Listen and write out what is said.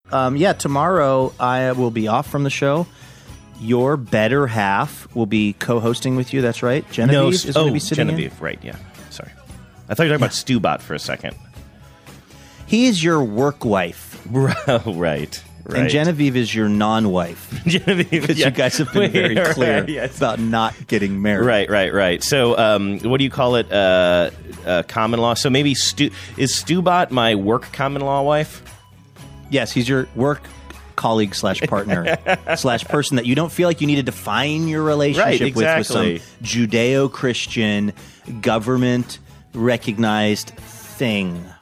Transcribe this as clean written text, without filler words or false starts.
tomorrow I will be off from the show. Your better half will be co-hosting with you. That's right. Genevieve is going to be sitting Genevieve, in. right, yeah. Sorry. I thought you were talking about Stubot for a second. He is your work wife. Right. And Genevieve is your non-wife. Genevieve, because you guys have been very clear about not getting married. Right. So, what do you call it? Common law. So maybe is Stubot my work common law wife? Yes, he's your work colleague / partner / person that you don't feel like you need to define your relationship with some Judeo-Christian government recognized thing.